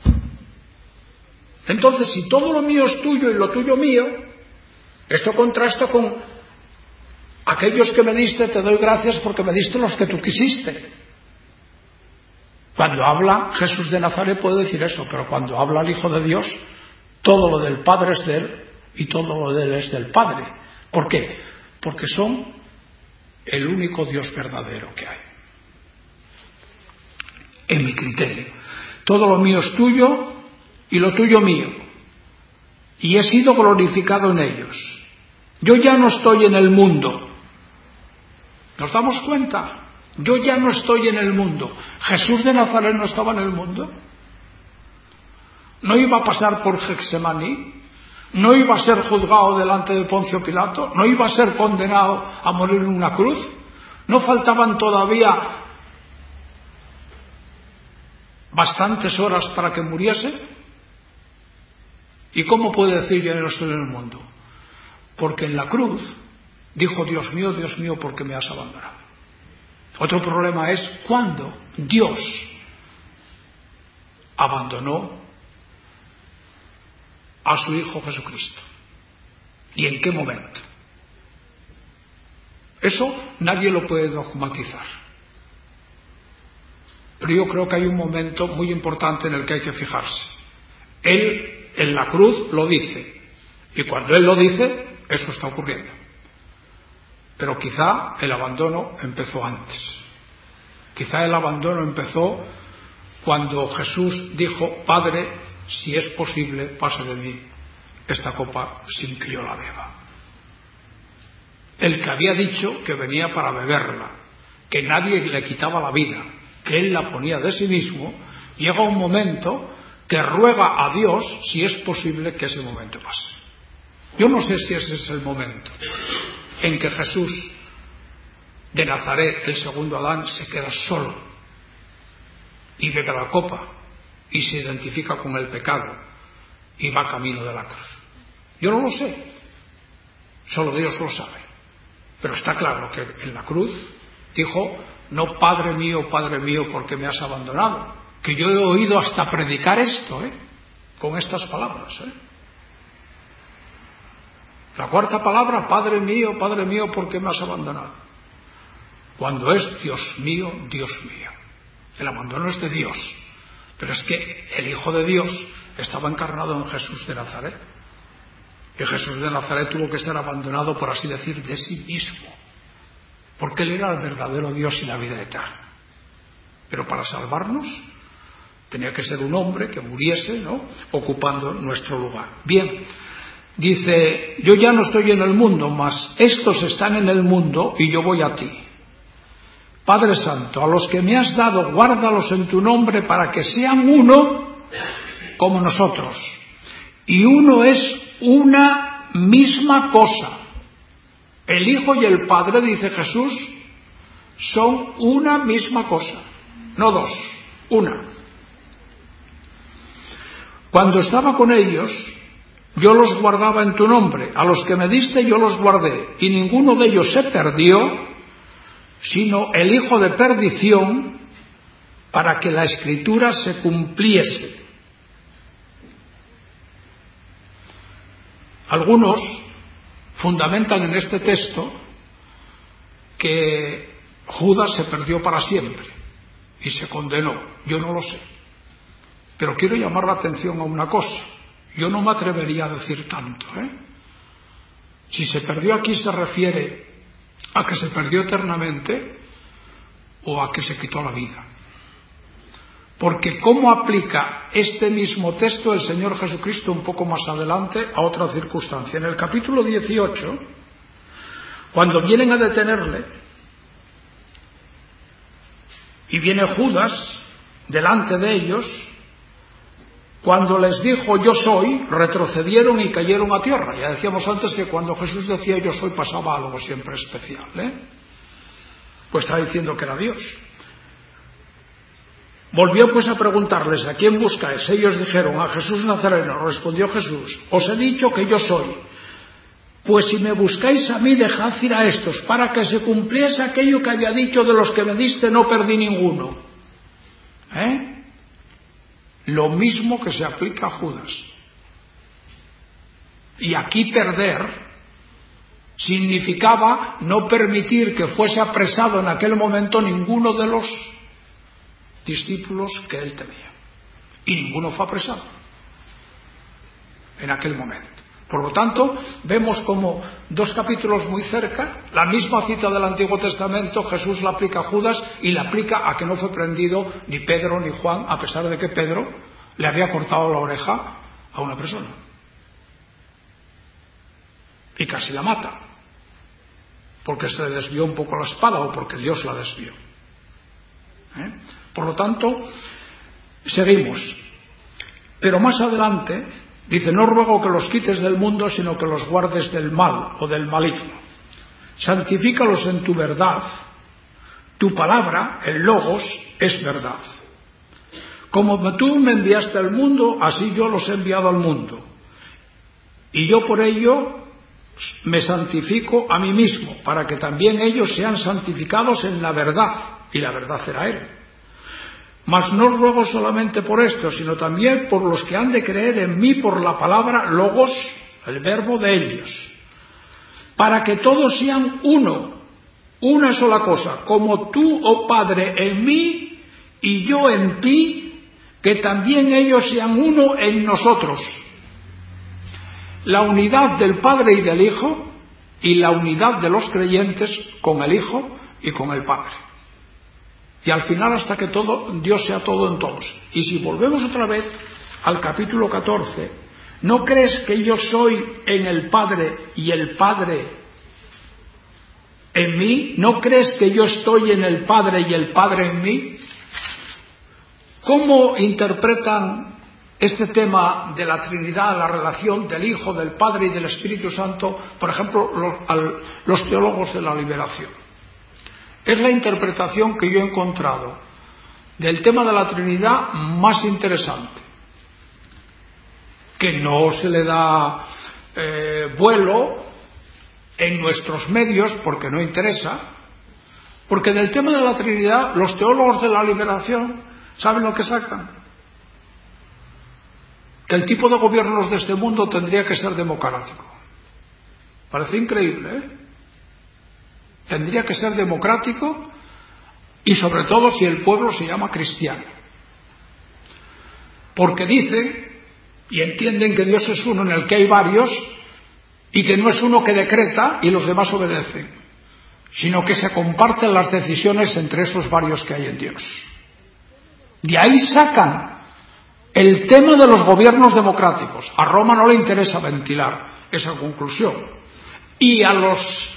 A: Entonces, si todo lo mío es tuyo y lo tuyo mío, esto contrasta con aquellos que me diste, te doy gracias porque me diste los que tú quisiste. Cuando habla Jesús de Nazaret puede decir eso, pero cuando habla el Hijo de Dios, todo lo del Padre es de Él y todo lo de Él es del Padre. ¿Por qué? Porque son el único Dios verdadero que hay. En mi criterio. Todo lo mío es tuyo y lo tuyo mío. Y he sido glorificado en ellos. Yo ya no estoy en el mundo. ¿Nos damos cuenta? Yo ya no estoy en el mundo. Jesús de Nazaret no estaba en el mundo. No iba a pasar por Getsemaní. No iba a ser juzgado delante de Poncio Pilato. No iba a ser condenado a morir en una cruz. No faltaban todavía bastantes horas para que muriese. ¿Y cómo puede decir yo no estoy en el mundo? Porque en la cruz dijo, Dios mío, ¿por qué me has abandonado? Otro problema es cuándo Dios abandonó a su Hijo Jesucristo. ¿Y en qué momento? Eso nadie lo puede dogmatizar. Pero yo creo que hay un momento muy importante en el que hay que fijarse. Él en la cruz lo dice, y cuando Él lo dice, eso está ocurriendo. Pero quizá el abandono empezó antes. Quizá el abandono empezó cuando Jesús dijo, Padre, si es posible, pase de mí esta copa sin que yo la beba. El que había dicho que venía para beberla, que nadie le quitaba la vida, que Él la ponía de sí mismo, llega un momento que ruega a Dios si es posible que ese momento pase. Yo no sé si ese es el momento en que Jesús de Nazaret, el segundo Adán, se queda solo y bebe la copa y se identifica con el pecado y va camino de la cruz. Yo no lo sé, solo Dios lo sabe, pero está claro que en la cruz dijo, no, Padre mío, ¿por qué me has abandonado? Que yo he oído hasta predicar esto, con estas palabras. La cuarta palabra, Padre mío, ¿por qué me has abandonado? Cuando es Dios mío. El abandono es de Dios. Pero es que el Hijo de Dios estaba encarnado en Jesús de Nazaret. Y Jesús de Nazaret tuvo que ser abandonado, por así decir, de sí mismo. Porque Él era el verdadero Dios y la vida eterna. Pero para salvarnos tenía que ser un hombre que muriese, ¿no?, ocupando nuestro lugar. Bien, dice, yo ya no estoy en el mundo, mas estos están en el mundo y yo voy a ti. Padre Santo, a los que me has dado, guárdalos en tu nombre para que sean uno como nosotros. y uno es una misma cosa. El Hijo y el Padre, dice Jesús, son una misma cosa, no dos, una. Cuando estaba con ellos, yo los guardaba en tu nombre, a los que me diste yo los guardé, y ninguno de ellos se perdió, sino el hijo de perdición, para que la Escritura se cumpliese. Algunos fundamentan en este texto que Judas se perdió para siempre y se condenó. Yo no lo sé. Pero quiero llamar la atención a una cosa. Yo no me atrevería a decir tanto, Si se perdió aquí se refiere a que se perdió eternamente o a que se quitó la vida. Porque ¿cómo aplica este mismo texto el Señor Jesucristo un poco más adelante a otra circunstancia? En el capítulo 18, cuando vienen a detenerle y viene Judas delante de ellos, cuando les dijo yo soy, retrocedieron y cayeron a tierra. Ya decíamos antes que cuando Jesús decía yo soy pasaba algo siempre especial, Pues estaba diciendo que era Dios. Volvió pues a preguntarles ¿a quién buscáis? Ellos dijeron a Jesús Nazareno. Respondió Jesús, os he dicho que yo soy. Pues si me buscáis a mí, dejad ir a estos, para que se cumpliese aquello que había dicho, de los que me diste no perdí ninguno. Lo mismo que se aplica a Judas. Y aquí perder significaba no permitir que fuese apresado en aquel momento ninguno de los discípulos que él tenía. Y ninguno fue apresado en aquel momento. Por lo tanto, vemos como dos capítulos muy cerca, la misma cita del Antiguo Testamento, Jesús la aplica a Judas y la aplica a que no fue prendido ni Pedro ni Juan, a pesar de que Pedro le había cortado la oreja a una persona. Y casi la mata, porque se le desvió un poco la espada o porque Dios la desvió. Por lo tanto, seguimos. Pero más adelante dice, no ruego que los quites del mundo, sino que los guardes del mal o del maligno. Santifícalos en tu verdad. Tu palabra, el logos, es verdad. Como tú me enviaste al mundo, así yo los he enviado al mundo. Y yo por ello me santifico a mí mismo, para que también ellos sean santificados en la verdad, y la verdad será Él. Mas no ruego solamente por esto, sino también por los que han de creer en mí por la palabra logos, el verbo de ellos, para que todos sean uno, una sola cosa, como tú, oh Padre, en mí y yo en ti, que también ellos sean uno en nosotros. La unidad del Padre y del Hijo, y la unidad de los creyentes con el Hijo y con el Padre. Y al final hasta que Dios sea todo en todos. Y si volvemos otra vez al capítulo 14, ¿no crees que yo soy en el Padre y el Padre en mí? ¿No crees que yo estoy en el Padre y el Padre en mí? ¿Cómo interpretan este tema de la Trinidad, la relación del Hijo, del Padre y del Espíritu Santo, por ejemplo, los teólogos de la liberación? Es la interpretación que yo he encontrado del tema de la Trinidad más interesante, que no se le da vuelo en nuestros medios porque no interesa, porque del tema de la Trinidad los teólogos de la liberación ¿saben lo que sacan? Que el tipo de gobiernos de este mundo tendría que ser democrático. Parece increíble, Tendría que ser democrático y sobre todo si el pueblo se llama cristiano. Porque dicen y entienden que Dios es uno en el que hay varios y que no es uno que decreta y los demás obedecen, sino que se comparten las decisiones entre esos varios que hay en Dios. De ahí sacan el tema de los gobiernos democráticos. A Roma no le interesa ventilar esa conclusión. Y a los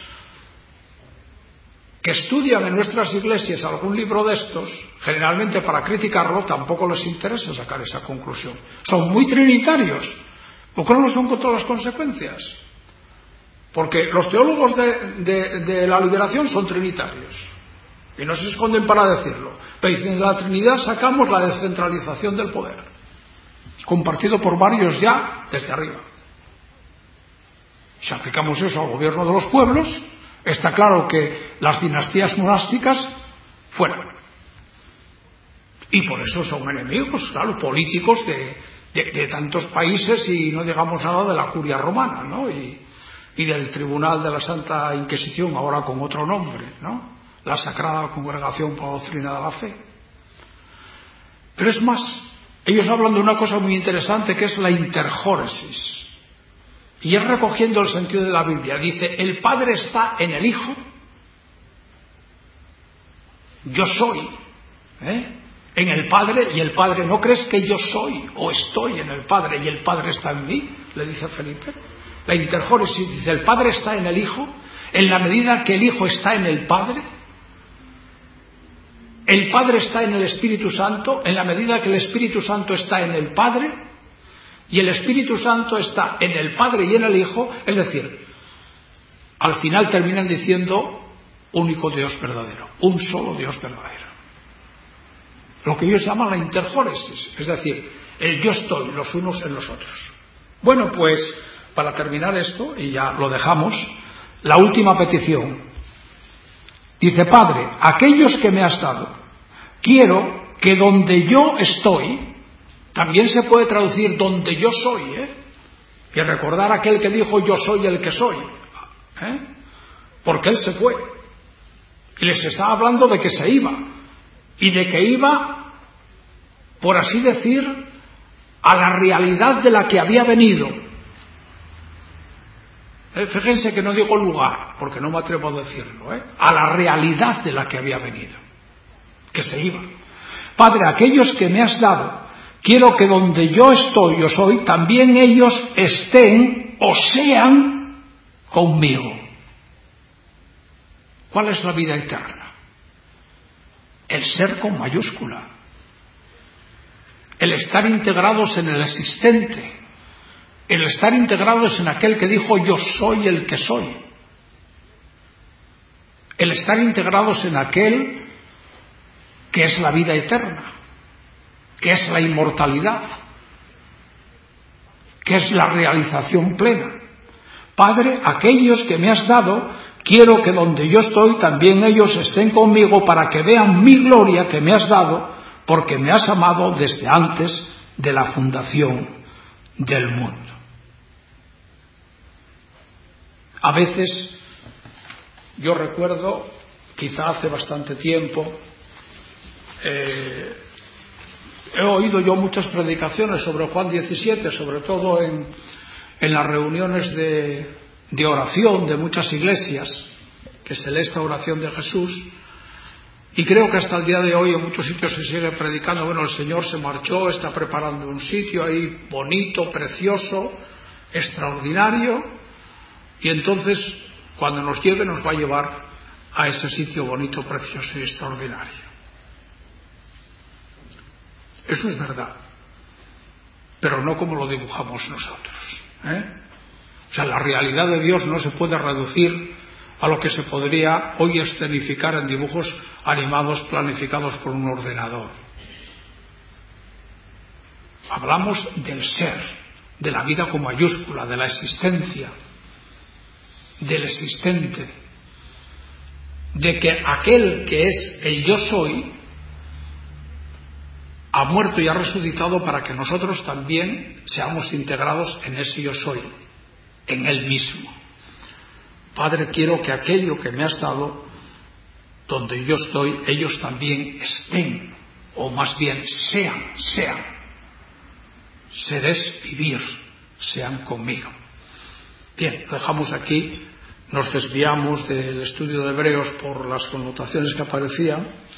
A: que estudian en nuestras iglesias algún libro de estos, generalmente para criticarlo, tampoco les interesa sacar esa conclusión. Son muy trinitarios, ¿Por qué no lo son con todas las consecuencias? Porque los teólogos de la liberación son trinitarios y no se esconden para decirlo, pero dicen: de la Trinidad sacamos la descentralización del poder, compartido por varios ya desde arriba. Si aplicamos eso al gobierno de los pueblos, está claro que las dinastías monásticas fuera. Y por eso son enemigos, claro, políticos de tantos países, y no digamos nada de la curia romana, ¿no? Y del Tribunal de la Santa Inquisición, ahora con otro nombre, ¿no? La Sagrada Congregación para la Doctrina de la Fe. Pero es más, ellos hablan de una cosa muy interesante, que es la interjóresis. Y es recogiendo el sentido de la Biblia. Dice: el Padre está en el Hijo, yo soy, en el Padre, y el Padre, ¿no crees que yo soy o estoy en el Padre y el Padre está en mí? Le dice Felipe. La interjóresis dice: el Padre está en el Hijo, en la medida que el Hijo está en el Padre. El Padre está en el Espíritu Santo, en la medida que el Espíritu Santo está en el Padre, y el Espíritu Santo está en el Padre y en el Hijo. Es decir, al final terminan diciendo único Dios verdadero, un solo Dios verdadero. Lo que ellos llaman la interjóresis, es decir, el yo estoy, los unos en los otros. Bueno, pues, para terminar esto, y ya lo dejamos, la última petición. Dice: Padre, aquellos que me has dado, quiero que donde yo estoy, también se puede traducir donde yo soy, y recordar aquel que dijo: yo soy el que soy, porque él se fue, y les estaba hablando de que se iba, y de que iba, por así decir, a la realidad de la que había venido. Fíjense que no digo lugar, porque no me atrevo a decirlo, a la realidad de la que había venido, que se iba. Padre, aquellos que me has dado, quiero que donde yo estoy o soy, también ellos estén o sean conmigo. ¿Cuál es la vida eterna? El ser con mayúscula, el estar integrados en el existente, el estar integrados en aquel que dijo: yo soy el que soy, el estar integrados en aquel que es la vida eterna, que es la inmortalidad, que es la realización plena. Padre, aquellos que me has dado, quiero que donde yo estoy también ellos estén conmigo, para que vean mi gloria que me has dado, porque me has amado desde antes de la fundación del mundo. A veces, yo recuerdo, quizá hace bastante tiempo, he oído yo muchas predicaciones sobre Juan 17, sobre todo en las reuniones de oración de muchas iglesias, que se lee esta oración de Jesús, y creo que hasta el día de hoy en muchos sitios se sigue predicando: bueno, el Señor se marchó, está preparando un sitio ahí bonito, precioso, extraordinario, y entonces cuando nos lleve nos va a llevar a ese sitio bonito, precioso y extraordinario. Eso es verdad, pero no como lo dibujamos nosotros, O sea, la realidad de Dios no se puede reducir a lo que se podría hoy escenificar en dibujos animados planificados por un ordenador. Hablamos del ser, de la vida con mayúscula, de la existencia, del existente, de que aquel que es el yo soy ha muerto y ha resucitado para que nosotros también seamos integrados en ese yo soy, en él mismo. Padre, quiero que aquello que me has dado, donde yo estoy, ellos también estén, o más bien sean. Ser es vivir, sean conmigo. Bien, lo dejamos aquí, nos desviamos del estudio de Hebreos por las connotaciones que aparecían.